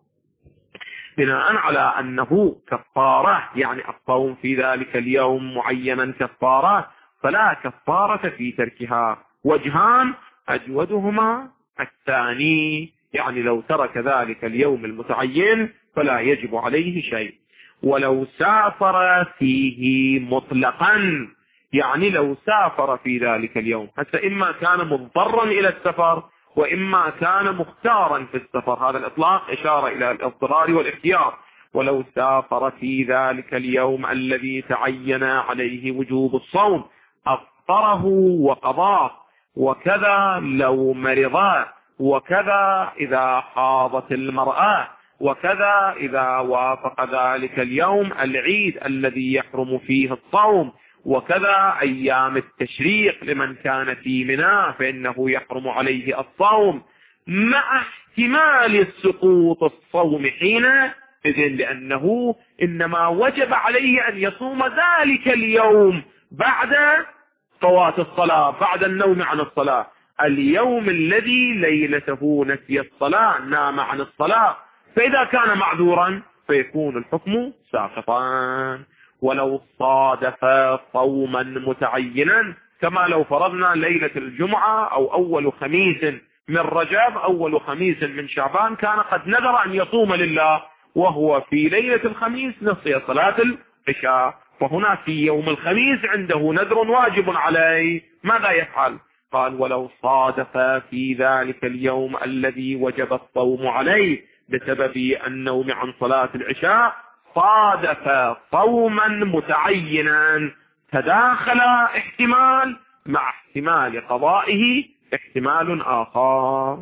بناء على أنه كفارة يعني الصوم في ذلك اليوم معينا كفارة فلا كفارة في تركها. وجهان أجودهما الثاني، يعني لو ترك ذلك اليوم المتعين فلا يجب عليه شيء. ولو سافر فيه مطلقا، يعني لو سافر في ذلك اليوم، حتى إما كان مضطرا إلى السفر وإما كان مختارا في السفر، هذا الإطلاق إشارة إلى الاضطرار والاختيار. ولو سافر في ذلك اليوم الذي تعين عليه وجوب الصوم أفطره وقضاه، وكذا لو مرضا، وكذا إذا حاضت المرأة، وكذا إذا وافق ذلك اليوم العيد الذي يحرم فيه الصوم، وكذا أيام التشريق لمن كان في منى فإنه يحرم عليه الصوم، مع احتمال سقوط الصوم حينئذ، لأنه إنما وجب عليه أن يصوم ذلك اليوم بعد فوات الصلاة، بعد النوم عن الصلاة، اليوم الذي ليلته نسي الصلاة نام عن الصلاة، فإذا كان معذورا فيكون الحكم ساقطا. ولو صادف صوما متعينا، كما لو فرضنا ليلة الجمعة أو أول خميس من رجب أول خميس من شعبان كان قد نذر أن يصوم لله، وهو في ليلة الخميس نسي صلاة العشاء، فهنا في يوم الخميس عنده نذر واجب عليه، ماذا يفعل؟ قال ولو صادف في ذلك اليوم الذي وجب الصوم عليه بسبب النوم عن صلاة العشاء صادف صوما متعينا، تداخل احتمال مع احتمال قضائه احتمال آخر.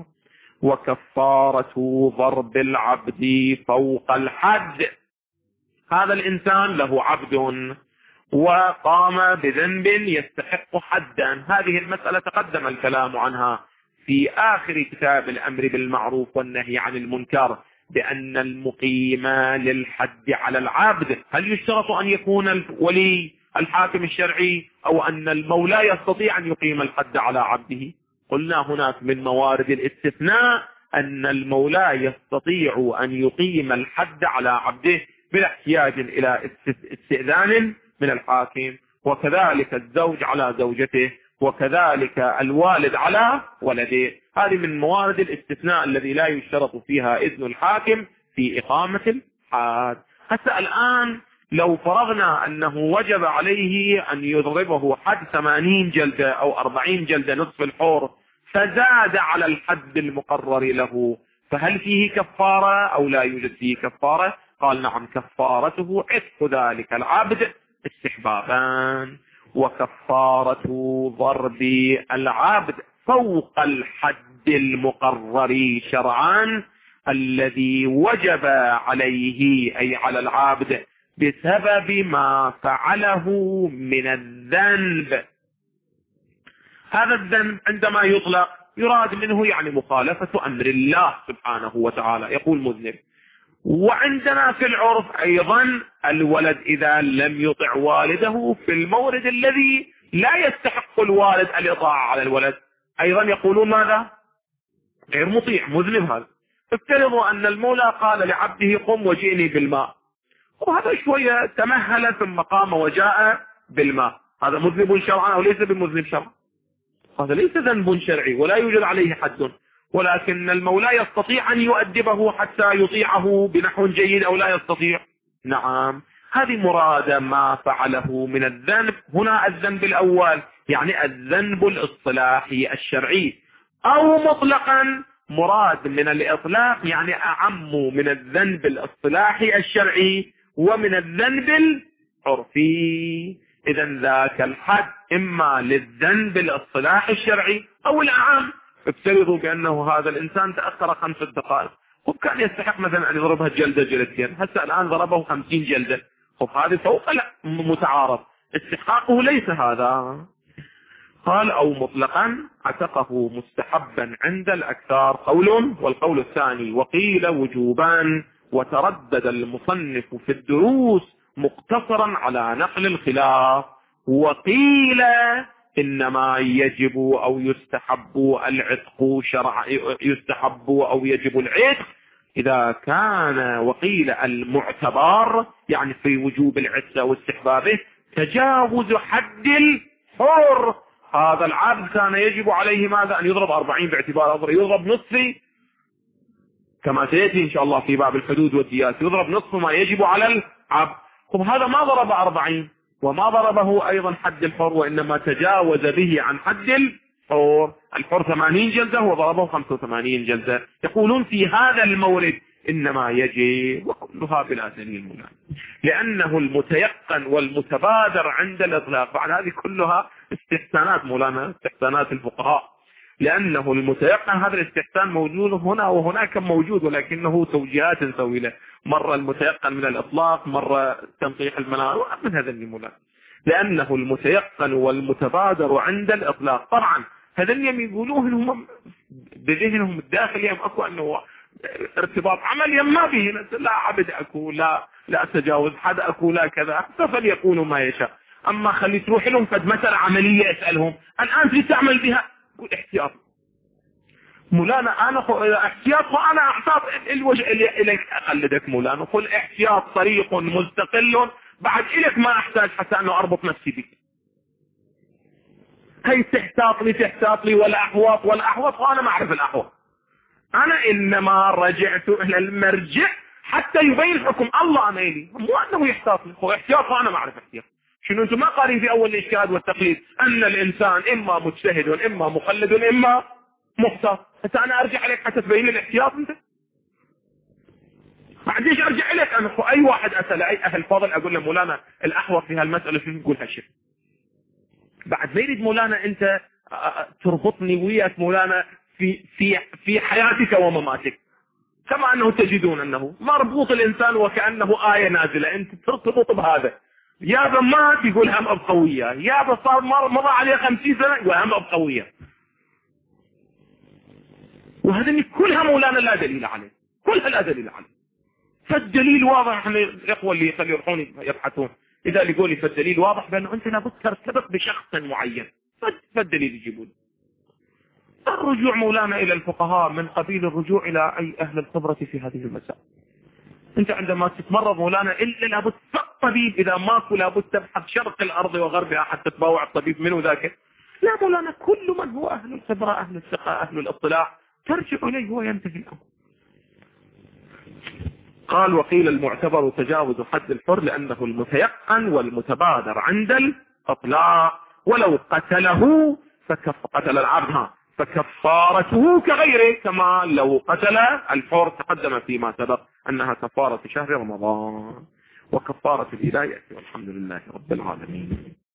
وكفارة ضرب العبد فوق الحد، هذا الإنسان له عبد وقام بذنب يستحق حدا، هذه المسألة تقدم الكلام عنها في آخر كتاب الأمر بالمعروف والنهي عن المنكر، بأن المقيم للحد على العبد هل يشترط أن يكون الولي الحاكم الشرعي أو أن المولى يستطيع أن يقيم الحد على عبده؟ قلنا هناك من موارد الاستثناء أن المولى يستطيع أن يقيم الحد على عبده بلا احتياج إلى استئذان من الحاكم، وكذلك الزوج على زوجته، وكذلك الوالد على ولده. هذه من موارد الاستثناء الذي لا يشترط فيها إذن الحاكم في إقامة الحد. حتى الآن لو فرضنا أنه وجب عليه أن يضربه حد ثمانين جلدة أو أربعين جلدة نصف الحر، فزاد على الحد المقرر له، فهل فيه كفارة أو لا يوجد فيه كفارة؟ قال نعم، كفارته عتق ذلك العبد استحبابا، وكفارة ضرب العبد فوق الحد المقرر شرعا الذي وجب عليه أي على العبد بسبب ما فعله من الذنب. هذا الذنب عندما يطلق يراد منه يعني مخالفة أمر الله سبحانه وتعالى، يقول مذنب. وعندنا في العرف أيضا الولد إذا لم يطع والده في المورد الذي لا يستحق الوالد الإطاعة على الولد، أيضا يقولون ماذا؟ غير مطيع، مذنب. هذا افترضوا أن المولى قال لعبده قم وجئني بالماء، وهذا شوية تمهل ثم قام وجاء بالماء، هذا مذنب شرعا أو ليس بمذنب شرعا؟ هذا ليس ذنب شرعي ولا يوجد عليه حد، ولكن المولى يستطيع أن يؤدبه حتى يطيعه بنحو جيد أو لا يستطيع؟ نعم، هذه مراد ما فعله من الذنب. هنا الذنب الأول يعني الذنب الاصطلاحي الشرعي، أو مطلقا مراد من الإطلاق يعني أعم من الذنب الاصطلاحي الشرعي ومن الذنب العرفي. إذا ذاك الحد إما للذنب الاصطلاحي الشرعي أو الأعم. افترضوا بأنه هذا الإنسان تأخر خمس دقائق وكان يستحق مثلا أن يضربها جلدة جلدتين، هسه الآن ضربه خمسين جلدة، هذه فوق لا متعارض، استحقاقه ليس هذا. قال أو مطلقا عتقه مستحبا عند الأكثر قول، والقول الثاني وقيل وجوبا، وتردد المصنف في الدروس مقتصرا على نقل الخلاف، وقيل إنما يجب أو يستحب العتق شرع، يستحب أو يجب العتق إذا كان، وقيل المعتبر يعني في وجوب العتق واستحبابه تجاوز حد الحر. هذا العبد كان يجب عليه ماذا؟ أن يضرب أربعين باعتبار يضرب نصف، كما سيأتي إن شاء الله في باب الحدود والديات، يضرب نصف ما يجب على العبد. طب هذا ما ضرب أربعين وما ضربه أيضا حد الحر، وإنما تجاوز به عن حد الحر. الحر ثمانين جلدة وضربه خمسة وثمانين جلدة. يقولون في هذا المورد إنما يجب، وكلها بلا دليل ملام، لأنه المتيقن والمتبادر عند الإطلاق. بعد هذه كلها استحسانات مولانا، استحسانات الفقهاء، لأنه المتيقن هذا الاستحسان موجود هنا وهناك موجود، ولكنه توجيهات نسوي له، مرة المتيقن من الإطلاق، مرة تنقيح المنار من هذا المولانا، لأنه المتيقن والمتبادر عند الإطلاق. طبعا هذين يقولون هم بذهنهم الداخلي أكو أنه ارتباط عمل ما به، لا عبد أكو، لا لا تجاوز حد أكو، لا كذا، فليكونوا ما يشاء. أما خلي تروح لهم قد مسألة عملية اسألهم الآن في تعمل بها، قول احتياط مولانا، أنا احتياط وأنا أحتاط الوجه إليك أقلدك مولانا، قل احتياط طريق مستقل، بعد إليك ما أحتاج حتى أنه أربط نفسي بك، هي تحتاط لي تحتاط لي ولا أحوط ولا أحوط، وأنا ما أعرف الأحوط. أنا إنما رجعت إلى المرجع حتى يبين الحكم الله أنا إلي، مو أنه يحتاط لي، هو احتياط وأنا ما أعرف احتياط. شنو أنتم ما قارين في أول الاجتهاد والتقليد أن الإنسان إما مجتهد إما مقلد إما محتاط، حتى أنا أرجع عليك حتى تبين لي الاحتياط أنت؟ ما عنديش أرجع إليك أنا، أي واحد أسأل أي أهل فضل أقول له مولانا الأحوط في هالمسألة شنو يقول هالشيء، بعد ما يريد مولانا أنت تربطني وياك مولانا في في في حياتك ومماتك، كما أنه تجدون أنه مربوط الإنسان وكأنه آية نازلة، أنت ترتبط بهذا، يا مات يقول هم أبقى وياه، يا صار مضى عليه خمسين سنة يقول هم أبقى وياه، وهذا كلها مولانا لا دليل عليه، كلها لا دليل عليه. فالدليل واضح. احنا الإخوة اللي يروحون يبحثون إذا يقول لي فالدليل واضح بأنه أنت لابد ترتبط بشخص معين، فالدليل يجيبون. الرجوع مولانا إلى الفقهاء من قبيل الرجوع إلى أي أهل الخبرة في هذه المسائل. أنت عندما تتمرض مولانا إلا لابد الطبيب، إذا ماكو لابد تبحث شرق الأرض وغربها حتى تباوع الطبيب منه ذاك. لا مولانا، كل من هو أهل الخبرة أهل الثقة أهل الاطلاع ترجع إليه وينتهي الأمر. قال وقيل المعتبر تجاوز حد الحر لأنه المتيقن والمتبادر عند الإطلاق، ولو قتله فكف قتل العبد فكفارته كغيره، كما لو قتل الحر تقدم فيما سبق أنها كفارة شهر رمضان وكفارة الولاية. والحمد لله رب العالمين.